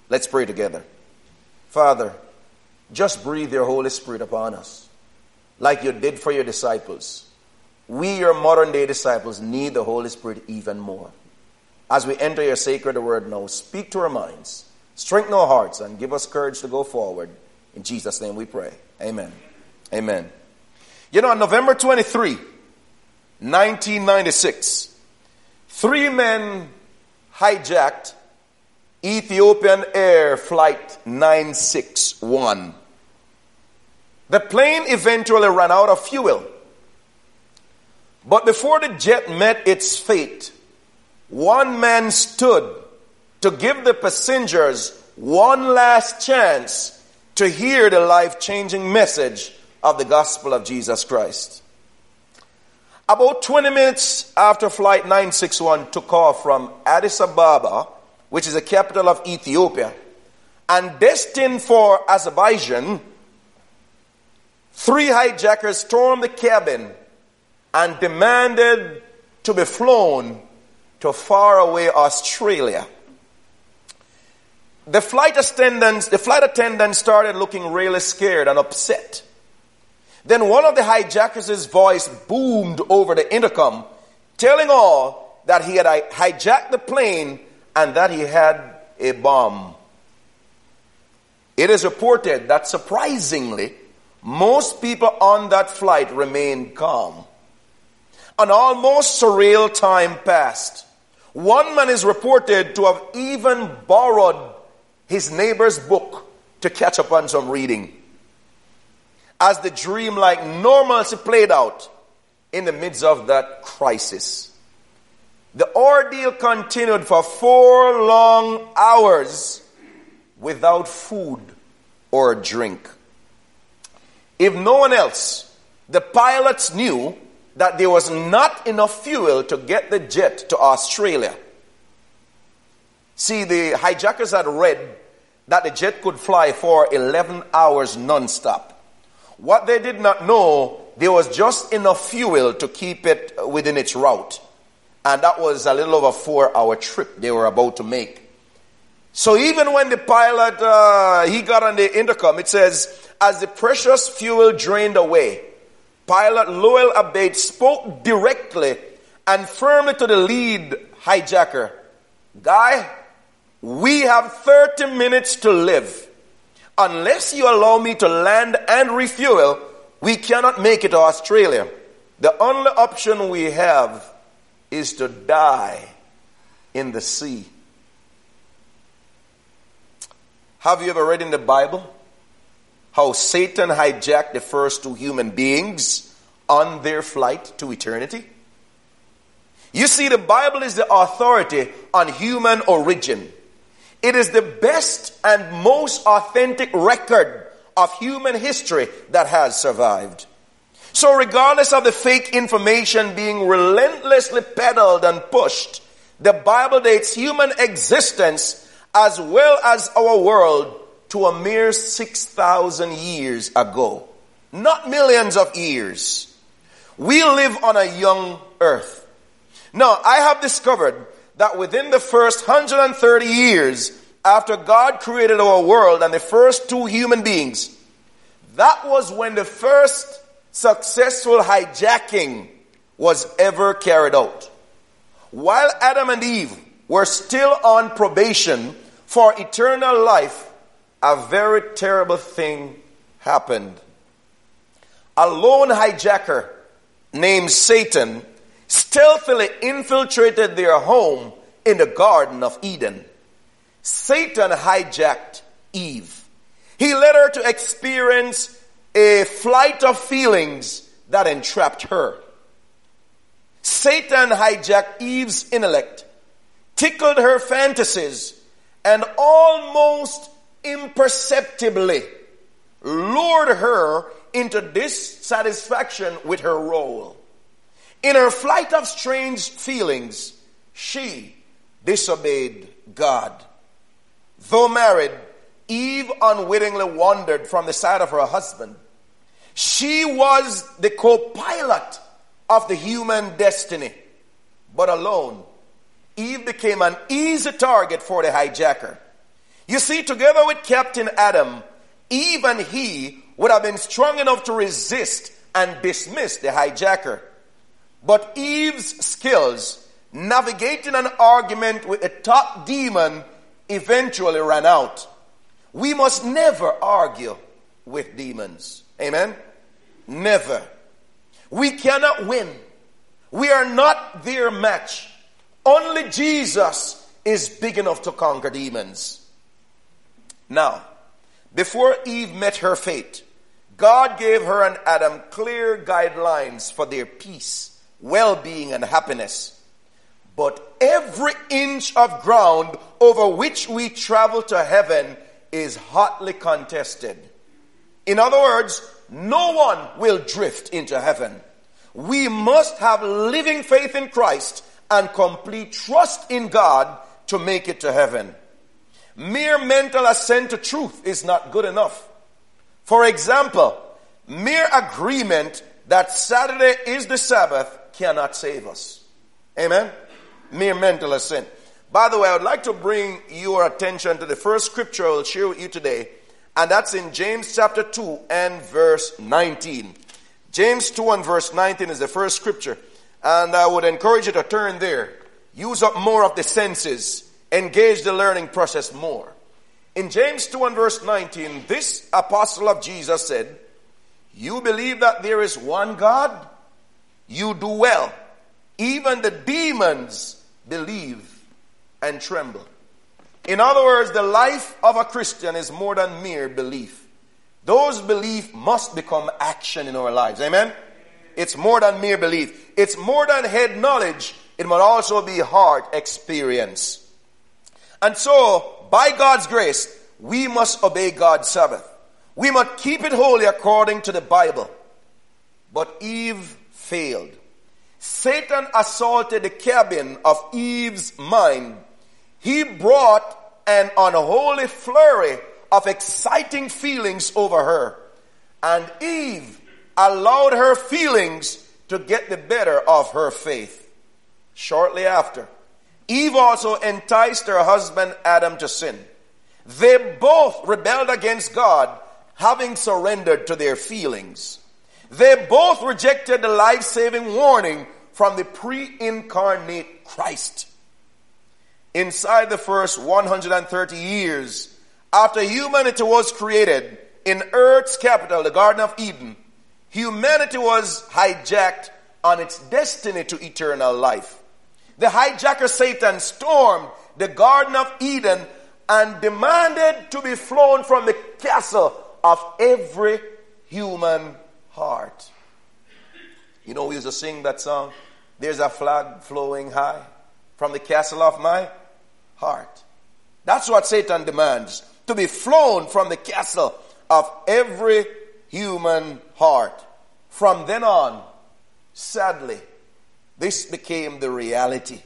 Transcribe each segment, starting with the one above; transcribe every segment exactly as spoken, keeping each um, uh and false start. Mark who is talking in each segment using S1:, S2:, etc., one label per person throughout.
S1: Let's pray together. Father, just breathe your Holy Spirit upon us like you did for your disciples. We, your modern day disciples, need the Holy Spirit even more. As we enter your sacred word now, speak to our minds, strengthen our hearts, and give us courage to go forward. In Jesus' name we pray. Amen. Amen. You know, on November twenty-third, nineteen ninety-six, three men hijacked Ethiopian Air Flight nine six one. The plane eventually ran out of fuel. But before the jet met its fate, one man stood to give the passengers one last chance to hear the life-changing message of the gospel of Jesus Christ. About twenty minutes after Flight nine six one took off from Addis Ababa, which is the capital of Ethiopia, and destined for Azerbaijan, three hijackers stormed the cabin and demanded to be flown to faraway Australia. The flight attendants, the flight attendants started looking really scared and upset. Then one of the hijackers' voice boomed over the intercom, telling all that he had hijacked the plane and that he had a bomb. It is reported that surprisingly, most people on that flight remained calm. An almost surreal time passed. One man is reported to have even borrowed his neighbor's book to catch up on some reading, as the dream-like normalcy played out in the midst of that crisis. The ordeal continued for four long hours without food or drink. If no one else, the pilots knew that there was not enough fuel to get the jet to Australia. See, the hijackers had read that the jet could fly for eleven hours non-stop. What they did not know, there was just enough fuel to keep it within its route. And that was a little over a four-hour trip they were about to make. So even when the pilot, uh, he got on the intercom, it says, as the precious fuel drained away, Pilot Lowell Abate spoke directly and firmly to the lead hijacker. Guy, we have thirty minutes to live. Unless you allow me to land and refuel, we cannot make it to Australia. The only option we have is to die in the sea. Have you ever read in the Bible how Satan hijacked the first two human beings on their flight to eternity? You see, the Bible is the authority on human origin. It is the best and most authentic record of human history that has survived. So regardless of the fake information being relentlessly peddled and pushed, the Bible dates human existence as well as our world to a mere six thousand years ago. Not millions of years. We live on a young earth. Now, I have discovered that within the first one hundred thirty years after God created our world and the first two human beings, that was when the first successful hijacking was ever carried out. While Adam and Eve were still on probation for eternal life, a very terrible thing happened. A lone hijacker named Satan stealthily infiltrated their home in the Garden of Eden. Satan hijacked Eve. He led her to experience a flight of feelings that entrapped her. Satan hijacked Eve's intellect, tickled her fantasies, and almost imperceptibly lured her into dissatisfaction with her role. In her flight of strange feelings, she disobeyed God. Though married, Eve unwittingly wandered from the side of her husband. She was the co-pilot of the human destiny. But alone, Eve became an easy target for the hijacker. You see, together with Captain Adam, even he would have been strong enough to resist and dismiss the hijacker. But Eve's skills navigating an argument with a top demon eventually ran out. We must never argue with demons. Amen? Never. We cannot win. We are not their match. Only Jesus is big enough to conquer demons. Now, before Eve met her fate, God gave her and Adam clear guidelines for their peace, well-being, and happiness. But every inch of ground over which we travel to heaven is hotly contested. In other words, no one will drift into heaven. We must have living faith in Christ and complete trust in God to make it to heaven. Mere mental assent to truth is not good enough. For example, mere agreement that Saturday is the Sabbath cannot save us. Amen? Mere mental assent. By the way, I would like to bring your attention to the first scripture I will share with you today, and that's in James chapter two and verse nineteen. James two and verse nineteen is the first scripture, and I would encourage you to turn there. Use up more of the senses. Engage the learning process more. In James two and verse nineteen, this apostle of Jesus said, "You believe that there is one God? You do well. Even the demons believe and tremble." In other words, the life of a Christian is more than mere belief. Those beliefs must become action in our lives. Amen? It's more than mere belief. It's more than head knowledge. It must also be heart experience. And so, by God's grace, we must obey God's Sabbath. We must keep it holy according to the Bible. But Eve failed. Satan assaulted the cabin of Eve's mind. He brought an unholy flurry of exciting feelings over her. And Eve allowed her feelings to get the better of her faith. Shortly after, Eve also enticed her husband Adam to sin. They both rebelled against God, having surrendered to their feelings. They both rejected the life-saving warning from the pre-incarnate Christ. Inside the first one hundred thirty years after humanity was created in Earth's capital, the Garden of Eden, humanity was hijacked on its destiny to eternal life. The hijacker Satan stormed the Garden of Eden and demanded to be flown from the castle of every human heart. You know, we used to sing that song, "There's a flag flowing high from the castle of my heart." That's what Satan demands, to be flown from the castle of every human heart. From then on, sadly, this became the reality.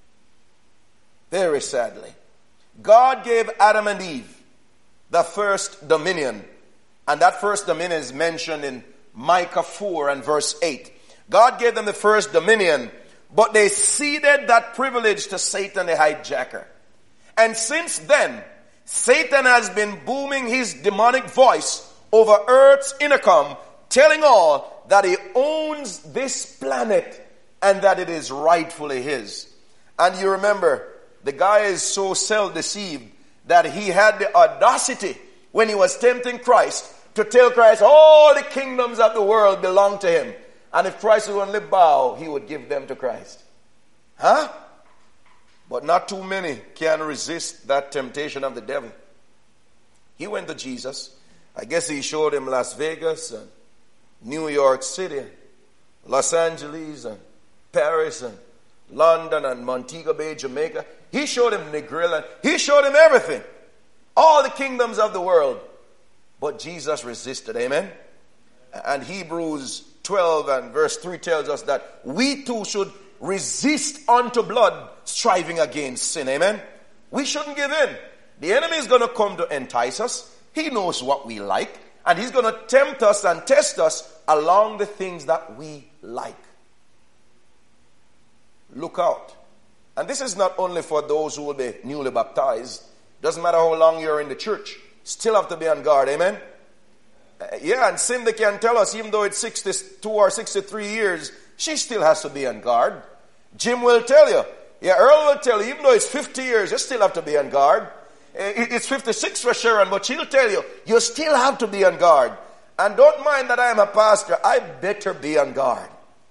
S1: Very sadly. God gave Adam and Eve the first dominion. And that first dominion is mentioned in Micah four and verse eight. God gave them the first dominion, but they ceded that privilege to Satan the hijacker. And since then, Satan has been booming his demonic voice over Earth's intercom, telling all that he owns this planet and that it is rightfully his. And you remember, the guy is so self-deceived that he had the audacity when he was tempting Christ to tell Christ all the kingdoms of the world belong to him. And if Christ would only bow, he would give them to Christ. Huh? But not too many can resist that temptation of the devil. He went to Jesus. I guess he showed him Las Vegas and New York City, Los Angeles and Paris and London and Montego Bay, Jamaica. He showed him Negril. He showed him everything. All the kingdoms of the world. But Jesus resisted. Amen? And Hebrews twelve and verse three tells us that we too should resist unto blood, striving against sin. Amen? We shouldn't give in. The enemy is going to come to entice us. He knows what we like. And he's going to tempt us and test us along the things that we like. Look out. And this is not only for those who will be newly baptized. Doesn't matter how long you're in the church. Still have to be on guard. Amen? Uh, yeah, and Cindy can tell us, even though it's sixty-two or sixty-three years, she still has to be on guard. Jim will tell you. Yeah, Earl will tell you, even though it's fifty years, you still have to be on guard. It's fifty-six for Sharon, but she'll tell you, you still have to be on guard. And don't mind that I am a pastor. I better be on guard.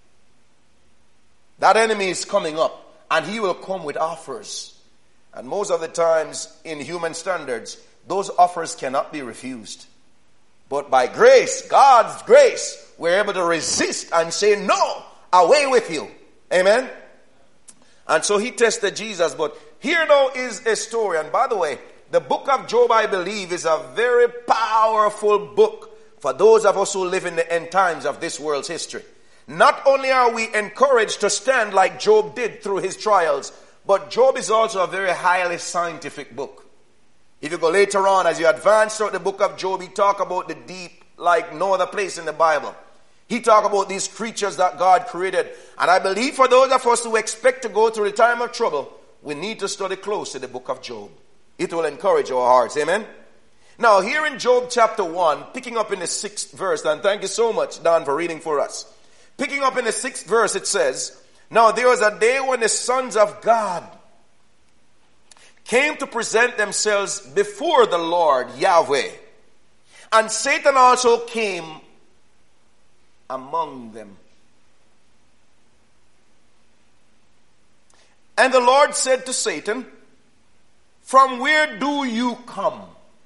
S1: That enemy is coming up, and he will come with offers. And most of the times, in human standards, those offers cannot be refused. But by grace, God's grace, we're able to resist and say, no, away with you. Amen? And so he tested Jesus. But here now is a story. And by the way, the book of Job, I believe, is a very powerful book for those of us who live in the end times of this world's history. Not only are we encouraged to stand like Job did through his trials, but Job is also a very highly scientific book. If you go later on, as you advance through the book of Job, he talk about the deep like no other place in the Bible. He talk about these creatures that God created. And I believe for those of us who expect to go through the time of trouble, we need to study closely the book of Job. It will encourage our hearts. Amen? Now, here in Job chapter one, picking up in the sixth verse, and thank you so much, Don, for reading for us. Picking up in the sixth verse, it says, now there was a day when the sons of God came to present themselves before the Lord, Yahweh. And Satan also came among them. And the Lord said to Satan, from where do you come?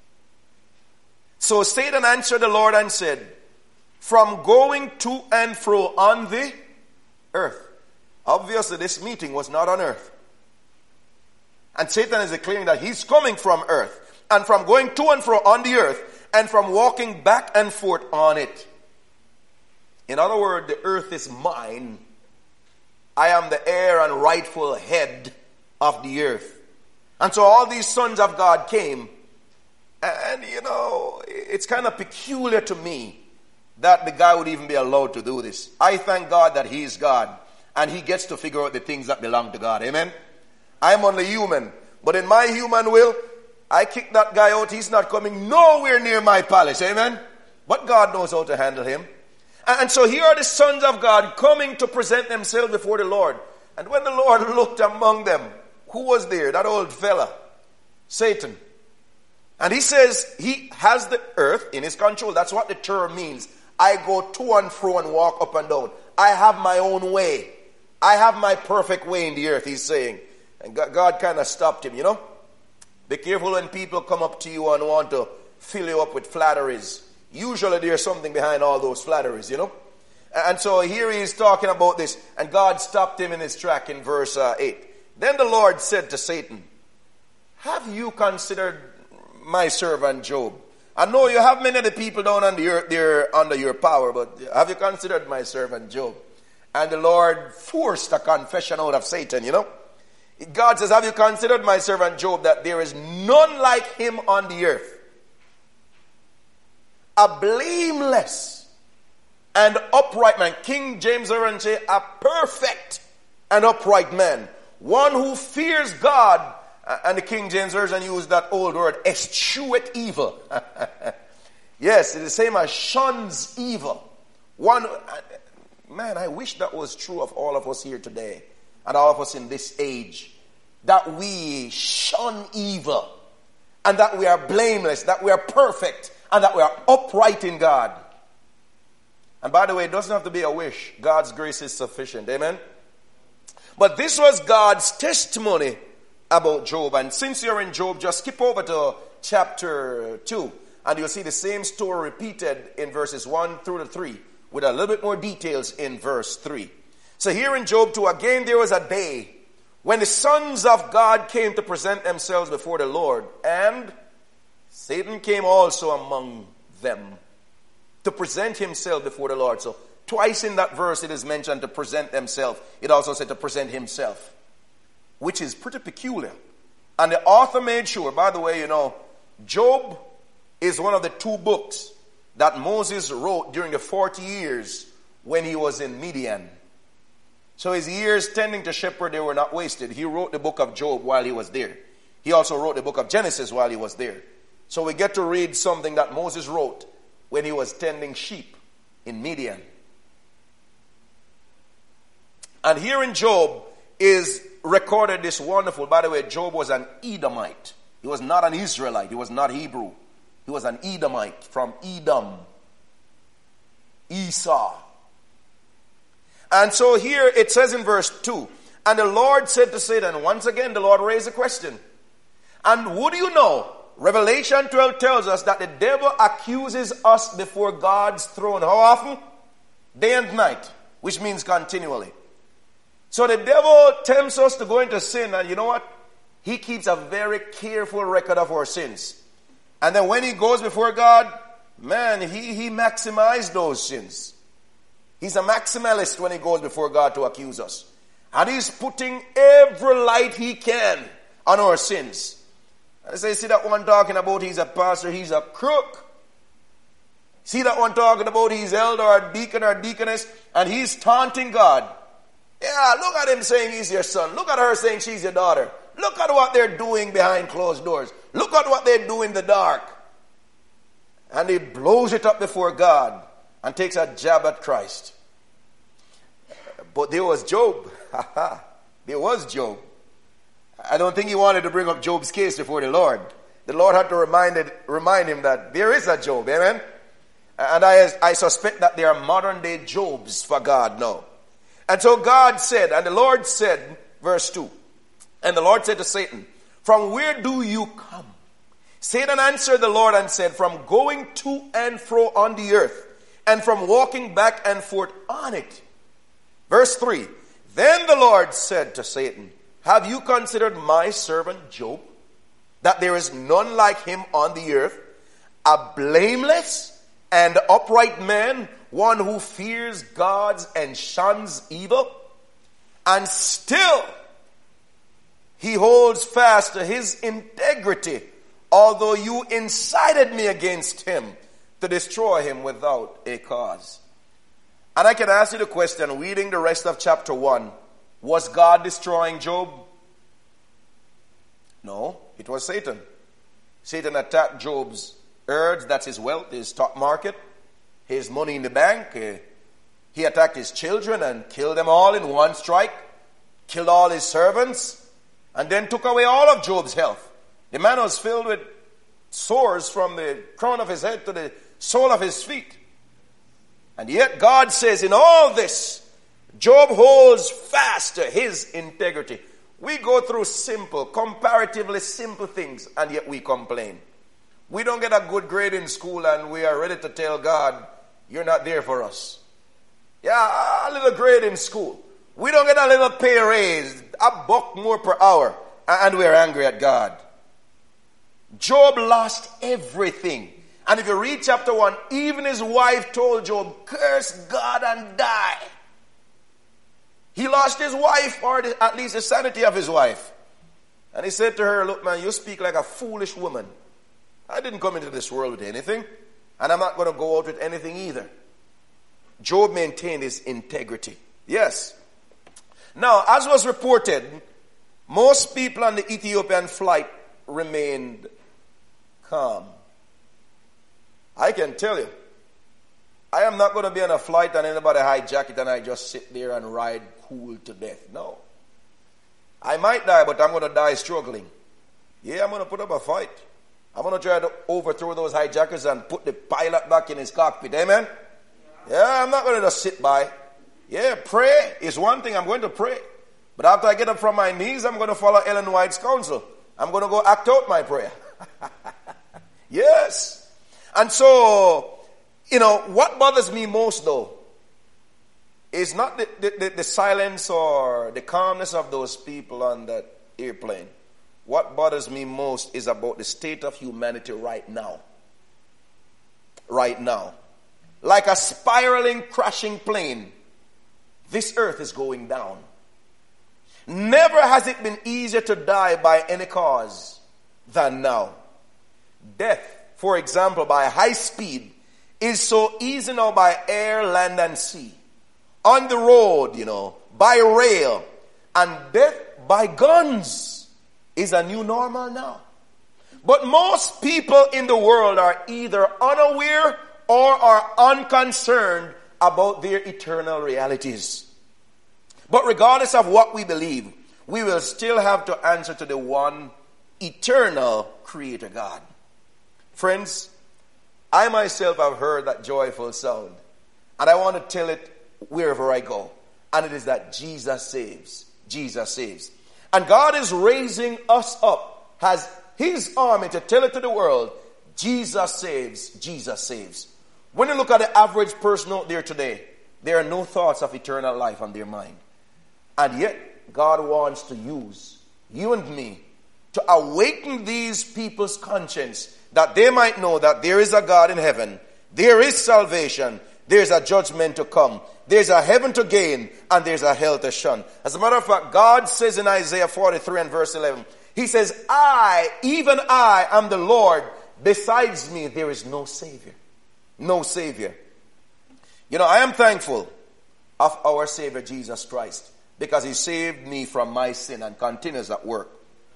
S1: So Satan answered the Lord and said, from going to and fro on the earth. Obviously, this meeting was not on earth. And Satan is declaring that he's coming from earth, and from going to and fro on the earth, and from walking back and forth on it. In other words, the earth is mine. I am the heir and rightful head of the earth. And so all these sons of God came. And, you know, it's kind of peculiar to me that the guy would even be allowed to do this. I thank God that he is God, and he gets to figure out the things that belong to God. Amen? I'm only human. But in my human will, I kick that guy out. He's not coming nowhere near my palace. Amen? But God knows how to handle him. And so here are the sons of God coming to present themselves before the Lord. And when the Lord looked among them, who was there? That old fella, Satan. And he says he has the earth in his control. That's what the term means. I go to and fro and walk up and down. I have my own way. I have my perfect way in the earth, he's saying. And God, God kind of stopped him, you know. Be careful when people come up to you and want to fill you up with flatteries. Usually there's something behind all those flatteries, you know. And so here he is talking about this. And God stopped him in his track in verse uh, eight. Then the Lord said to Satan, have you considered my servant Job? I know you have many of the people down on the earth there under your power, but have you considered my servant Job? And the Lord forced a confession out of Satan, you know. God says, have you considered my servant Job, that there is none like him on the earth? A blameless and upright man. King James Version say, a perfect and upright man. One who fears God. And the King James Version used that old word, escheweth evil. Yes, it's the same as shuns evil. One, man, I wish that was true of all of us here today. And all of us in this age. That we shun evil. And that we are blameless. That we are perfect. And that we are upright in God. And by the way, it doesn't have to be a wish. God's grace is sufficient. Amen? But this was God's testimony about Job. And since you're in Job, just skip over to chapter two. And you'll see the same story repeated in verses one through to three. With a little bit more details in verse three. So here in Job two, again there was a day when the sons of God came to present themselves before the Lord. And Satan came also among them to present himself before the Lord. So twice in that verse it is mentioned to present themselves. It also said to present himself. Which is pretty peculiar. And the author made sure, by the way, you know, Job is one of the two books that Moses wrote during the forty years when he was in Midian. So his years tending to shepherd, they were not wasted. He wrote the book of Job while he was there. He also wrote the book of Genesis while he was there. So we get to read something that Moses wrote when he was tending sheep in Midian. And here in Job is recorded this wonderful, by the way, Job was an Edomite. He was not an Israelite. He was not Hebrew. He was an Edomite from Edom. Esau. And so here it says in verse two, and the Lord said to Satan, once again the Lord raised a question. And would you know, Revelation twelve tells us that the devil accuses us before God's throne. How often? Day and night, which means continually. So the devil tempts us to go into sin, and you know what? He keeps a very careful record of our sins. And then when he goes before God, man, he, he maximizes those sins. He's a maximalist when he goes before God to accuse us. And he's putting every light he can on our sins. And I say, see that one talking about he's a pastor, he's a crook. See that one talking about he's elder or deacon or deaconess, and he's taunting God. Yeah, look at him saying he's your son. Look at her saying she's your daughter. Look at what they're doing behind closed doors. Look at what they do in the dark. And he blows it up before God and takes a jab at Christ. But there was Job. There was Job. I don't think he wanted to bring up Job's case before the Lord. The Lord had to remind, it, remind him that there is a Job. Amen? And I, I suspect that there are modern day Jobs for God now. And so God said, and the Lord said, verse two, and the Lord said to Satan, from where do you come? Satan answered the Lord and said, from going to and fro on the earth, and from walking back and forth on it. Verse three, then the Lord said to Satan, have you considered my servant Job, that there is none like him on the earth, a blameless and upright man, one who fears God and shuns evil? And still he holds fast to his integrity, although you incited me against him to destroy him without a cause. And I can ask you the question, reading the rest of chapter one, was God destroying Job? No, it was Satan. Satan attacked Job's herds, that's his wealth, his stock market, his money in the bank. He attacked his children and killed them all in one strike, killed all his servants, and then took away all of Job's health. The man was filled with sores from the crown of his head to the sole of his feet. And yet God says in all this, Job holds fast to his integrity. We go through simple, comparatively simple things, and yet we complain. We don't get a good grade in school and we are ready to tell God, you're not there for us. Yeah, a little grade in school. We don't get a little pay raise, a buck more per hour, and we're angry at God. Job lost everything. And if you read chapter one, even his wife told Job, curse God and die. He lost his wife, or at least the sanity of his wife. And he said to her, look man, you speak like a foolish woman. I didn't come into this world with anything, and I'm not going to go out with anything either. Job maintained his integrity. Yes. Now, as was reported, most people on the Ethiopian flight remained calm. I can tell you, I am not going to be on a flight and anybody hijack it and I just sit there and ride cool to death. No. I might die, but I'm going to die struggling. Yeah, I'm going to put up a fight. I'm going to try to overthrow those hijackers and put the pilot back in his cockpit. Amen? Yeah, I'm not going to just sit by. Yeah, pray is one thing. I'm going to pray. But after I get up from my knees, I'm going to follow Ellen White's counsel. I'm going to go act out my prayer. Yes. And so, you know, what bothers me most though is not the, the, the silence or the calmness of those people on that airplane. What bothers me most is about the state of humanity right now. Right now. Like a spiraling, crashing plane, this earth is going down. Never has it been easier to die by any cause than now. Death, for example, by high speed is so easy now by air, land, and sea. On the road, you know, by rail, and death by guns. is a new normal now. But most people in the world are either unaware or are unconcerned about their eternal realities. But regardless of what we believe, we will still have to answer to the one eternal Creator God. Friends, I myself have heard that joyful sound, and I want to tell it wherever I go. And it is that Jesus saves. Jesus saves. And God is raising us up, has His army to tell it to the world, Jesus saves, Jesus saves. When you look at the average person out there today, there are no thoughts of eternal life on their mind. And yet, God wants to use you and me to awaken these people's conscience, that they might know that there is a God in heaven, there is salvation, there's a judgment to come, there's a heaven to gain, and there's a hell to shun. As a matter of fact, God says in Isaiah forty-three and verse eleven, He says, I, even I, am the Lord. Besides me, there is no Savior. No Savior. You know, I am thankful of our Savior Jesus Christ, because He saved me from my sin and continues that work.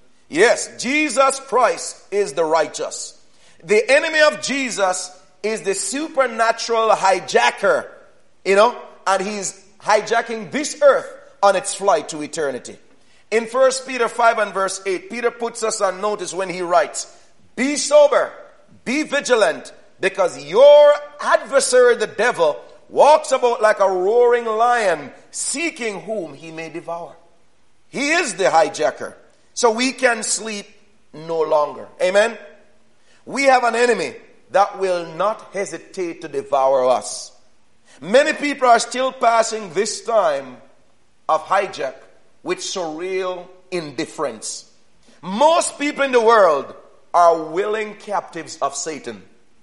S1: Yes, Jesus Christ is the righteous. The enemy of Jesus is the supernatural hijacker, you know, and he's hijacking this earth on its flight to eternity. In First Peter five and verse eight, Peter puts us on notice when he writes, be sober, be vigilant, because your adversary, the devil, walks about like a roaring lion, seeking whom he may devour. He is the hijacker. So we can sleep no longer. Amen? We have an enemy that will not hesitate to devour us. Many people are still passing this time of hijack with surreal indifference. Most people in the world are willing captives of Satan.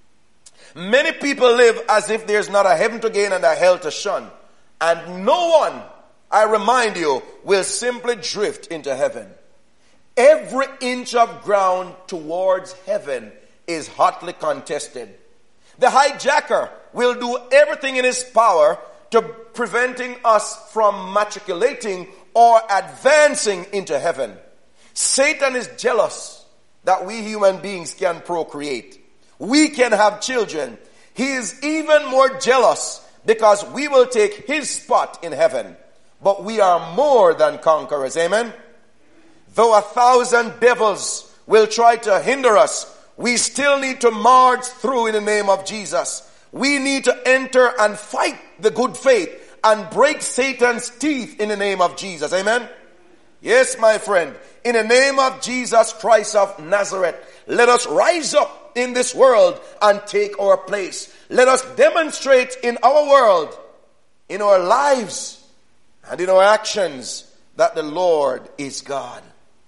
S1: Many people live as if there's not a heaven to gain and a hell to shun. And no one, I remind you, will simply drift into heaven. Every inch of ground towards heaven is hotly contested. The hijacker will do everything in his power to preventing us from matriculating or advancing into heaven. Satan is jealous that we human beings can procreate. We can have children. He is even more jealous because we will take his spot in heaven. But we are more than conquerors. Amen? Though a thousand devils will try to hinder us, we still need to march through in the name of Jesus. We need to enter and fight the good faith and break Satan's teeth in the name of Jesus. Amen? Yes, my friend. In the name of Jesus Christ of Nazareth, let us rise up in this world and take our place. Let us demonstrate in our world, in our lives, and in our actions that the Lord is God.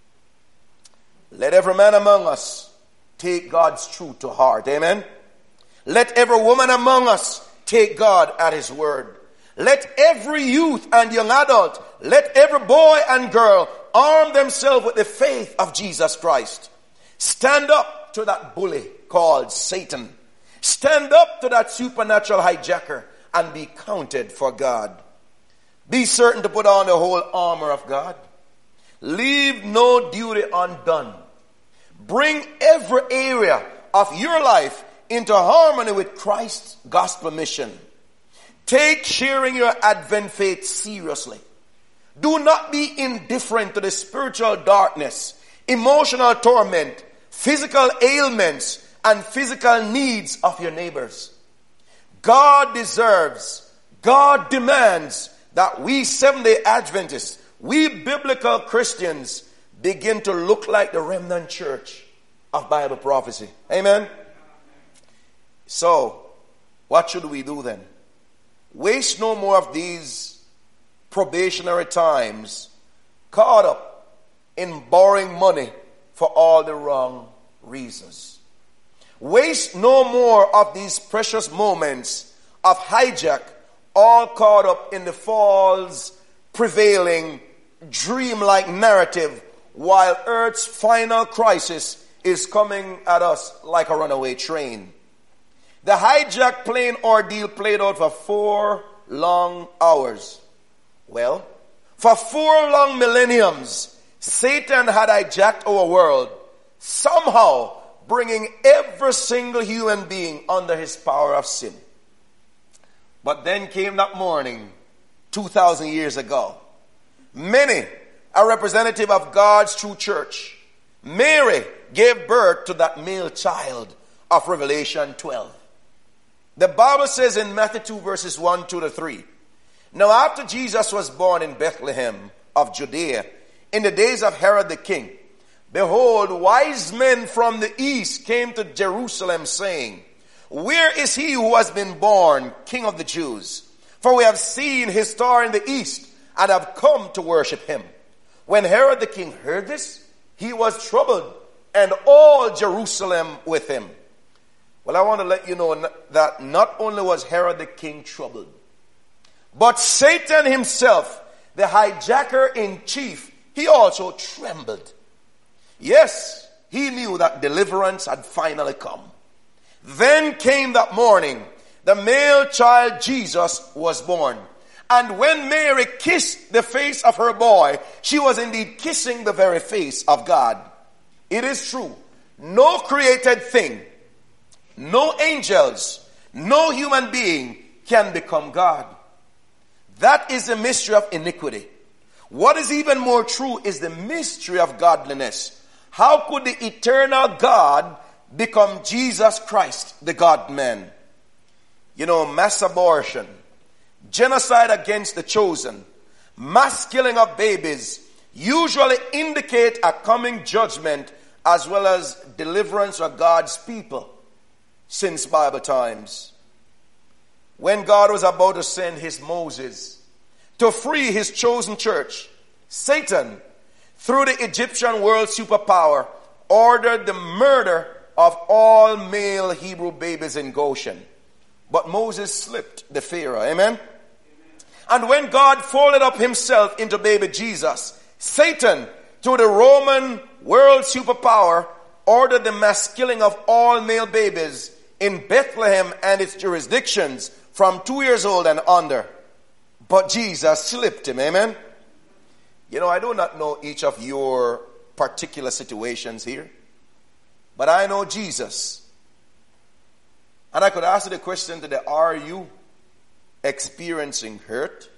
S1: Let every man among us take God's truth to heart. Amen. Let every woman among us take God at his word. Let every youth and young adult, let every boy and girl arm themselves with the faith of Jesus Christ. Stand up to that bully called Satan. Stand up to that supernatural hijacker and be counted for God. Be certain to put on the whole armor of God. Leave no duty undone. Bring every area of your life into harmony with Christ's gospel mission. Take sharing your Advent faith seriously. Do not be indifferent to the spiritual darkness, emotional torment, physical ailments, and physical needs of your neighbors. God deserves, God demands that we Seventh-day Adventists, we biblical Christians, begin to look like the remnant church of Bible prophecy. Amen? So, what should we do then? Waste no more of these probationary times caught up in borrowing money for all the wrong reasons. Waste no more of these precious moments of hijack, all caught up in the false, prevailing, dream-like narrative, while Earth's final crisis is coming at us like a runaway train. The hijack plane ordeal played out for four long hours. Well, for four long millenniums, Satan had hijacked our world, somehow bringing every single human being under his power of sin. But then came that morning, two thousand years ago. Many, a representative of God's true church, Mary gave birth to that male child of Revelation twelve. The Bible says in Matthew two verses one, two to three, now after Jesus was born in Bethlehem of Judea, in the days of Herod the king, behold, wise men from the east came to Jerusalem, saying, where is he who has been born King of the Jews? For we have seen his star in the east, and have come to worship him. When Herod the king heard this, he was troubled, and all Jerusalem with him. Well, I want to let you know that not only was Herod the king troubled, but Satan himself, the hijacker in chief, he also trembled. Yes, he knew that deliverance had finally come. Then came that morning, the male child Jesus was born. And when Mary kissed the face of her boy, she was indeed kissing the very face of God. It is true, no created thing, no angels, no human being can become God. That is the mystery of iniquity. What is even more true is the mystery of godliness. How could the eternal God become Jesus Christ, the God-man? You know, mass abortion, genocide against the chosen, mass killing of babies usually indicate a coming judgment as well as deliverance of God's people since Bible times. When God was about to send his Moses to free his chosen church, Satan, through the Egyptian world superpower, ordered the murder of all male Hebrew babies in Goshen. But Moses slipped the Pharaoh. Amen? Amen? And when God folded up himself into baby Jesus, Satan, through the Roman world superpower, ordered the mass killing of all male babies in Bethlehem and its jurisdictions from two years old and under. But Jesus slipped him. Amen? You know, I do not know each of your particular situations here, but I know Jesus. And I could ask you the question today, are you experiencing hurt?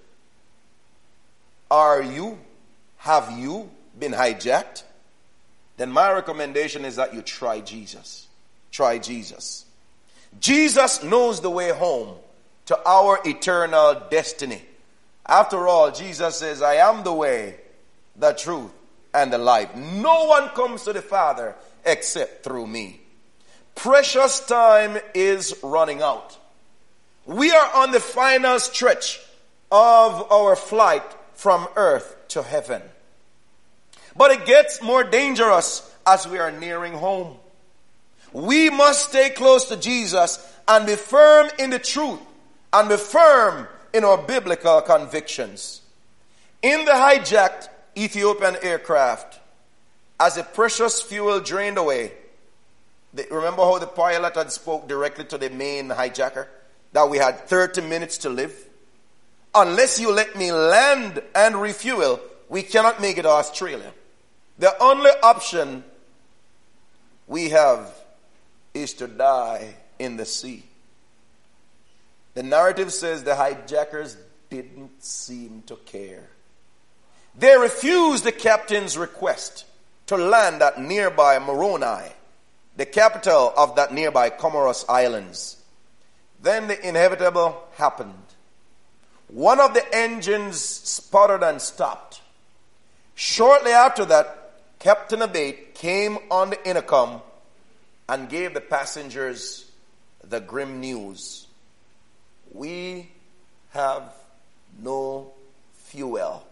S1: Are you, have you been hijacked? Then my recommendation is that you try Jesus. Try Jesus. Jesus knows the way home to our eternal destiny. After all, Jesus says, I am the way, the truth, and the life. No one comes to the Father except through me. Precious time is running out. We are on the final stretch of our flight from earth to heaven. But it gets more dangerous as we are nearing home. We must stay close to Jesus and be firm in the truth and be firm in our biblical convictions. In the hijacked Ethiopian aircraft, as the precious fuel drained away, the, remember how the pilot had spoke directly to the main hijacker? That we had thirty minutes to live. Unless you let me land and refuel, we cannot make it to Australia. The only option we have is to die in the sea. The narrative says the hijackers didn't seem to care. They refused the captain's request to land at nearby Moroni, the capital of that nearby Comoros Islands. Then the inevitable happened. One of the engines sputtered and stopped. Shortly after that, Captain Abate came on the intercom and gave the passengers the grim news. We have no fuel.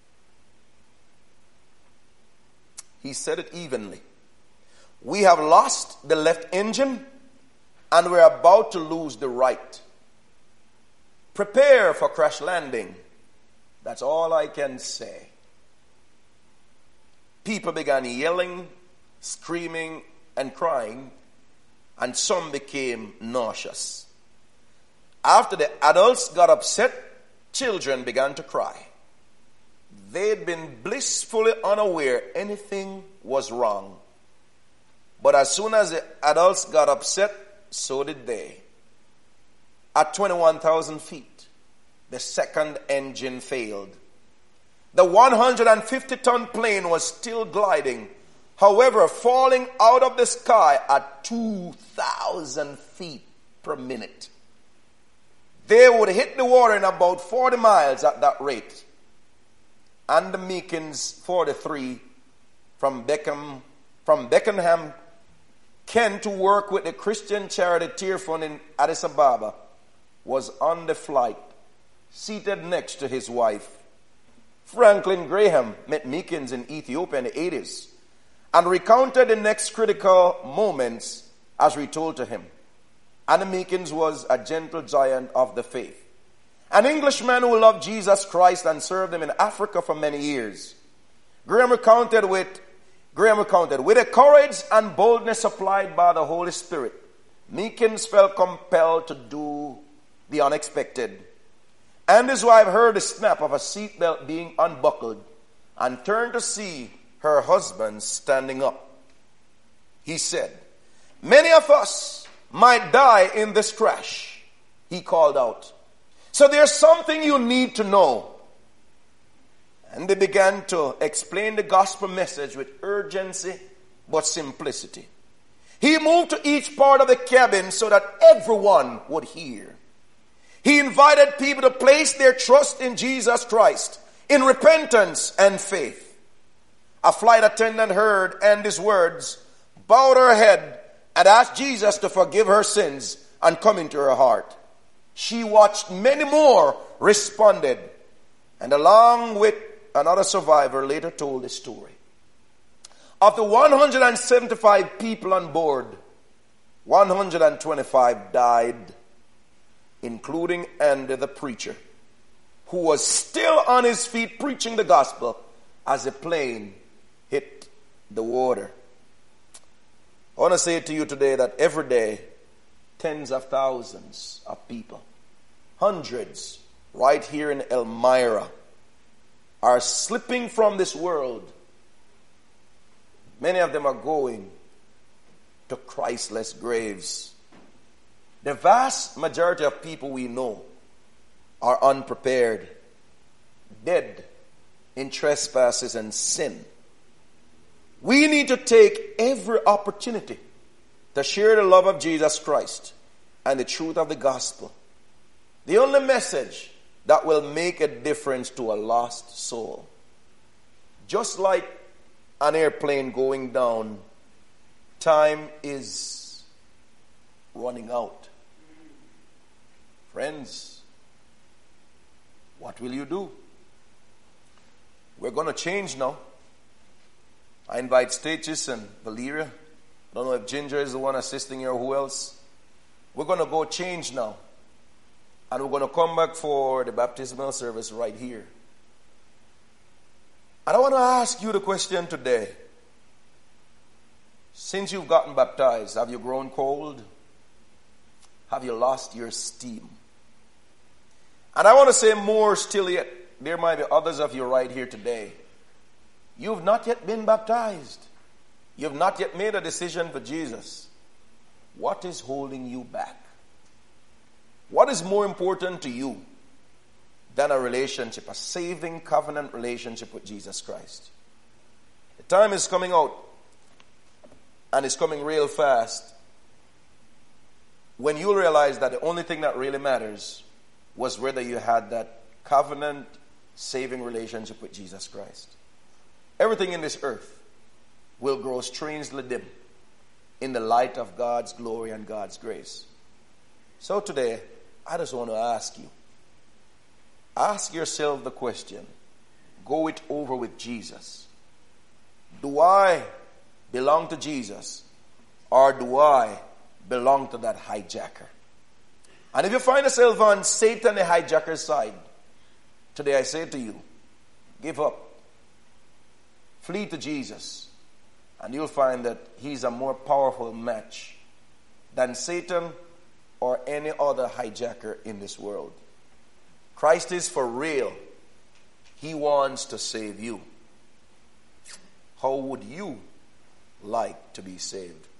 S1: He said it evenly. We have lost the left engine and we're about to lose the right. Prepare for crash landing. That's all I can say. People began yelling, screaming, and crying, and some became nauseous. After the adults got upset, children began to cry. they'd been blissfully unaware anything was wrong. But as soon as the adults got upset, so did they. At twenty-one thousand feet, the second engine failed. The one hundred fifty ton plane was still gliding, however, falling out of the sky at two thousand feet per minute. They would hit the water in about forty miles at that rate. And the Meekins forty-three from Beckham, from Beckenham, Kent, to work with the Christian Charity Tear Fund in Addis Ababa, was on the flight, seated next to his wife. Franklin Graham met Meekins in Ethiopia in the eighties and recounted the next critical moments as retold to him. And Meekins was a gentle giant of the faith, an Englishman who loved Jesus Christ and served him in Africa for many years. Graham recounted with, Graham recounted, with a courage and boldness supplied by the Holy Spirit, Meekins felt compelled to do the unexpected. And his wife heard the snap of a seatbelt being unbuckled and turned to see her husband standing up. He said, "Many of us might die in this crash," he called out. "So there's something you need to know." And they began to explain the gospel message with urgency but simplicity. He moved to each part of the cabin so that everyone would hear. He invited people to place their trust in Jesus Christ in repentance and faith. A flight attendant heard Andy's words, bowed her head, and asked Jesus to forgive her sins and come into her heart. She watched many more responded, and along with another survivor later told the story. Of the one hundred seventy-five people on board, one hundred twenty-five died, including Andy the preacher, who was still on his feet preaching the gospel as the plane hit the water. I want to say to you today that every day, tens of thousands of people, hundreds right here in Elmira, are slipping from this world. Many of them are going to Christless graves. The vast majority of people we know are unprepared, dead in trespasses and sin. We need to take every opportunity to share the love of Jesus Christ and the truth of the gospel. The only message that will make a difference to a lost soul. Just like an airplane going down, time is running out. Friends, what will you do? We're going to change now. I invite Stages and Valeria. I don't know if Ginger is the one assisting you or who else. We're going to go change now. And we're going to come back for the baptismal service right here. And I want to ask you the question today. Since you've gotten baptized, have you grown cold? Have you lost your steam? And I want to say more still yet. There might be others of you right here today. You've not yet been baptized. You've not yet made a decision for Jesus. What is holding you back? What is more important to you than a relationship, a saving covenant relationship with Jesus Christ? The time is coming out, and it's coming real fast, when you realize that the only thing that really matters was whether you had that covenant saving relationship with Jesus Christ. Everything in this earth will grow strangely dim in the light of God's glory and God's grace. So today, I just want to ask you, ask yourself the question, go it over with Jesus. Do I belong to Jesus, or do I belong to that hijacker? And if you find yourself on Satan the hijacker's side, today I say to you, give up. Flee to Jesus, and you'll find that he's a more powerful match than Satan or any other hijacker in this world. Christ is for real. He wants to save you. How would you like to be saved?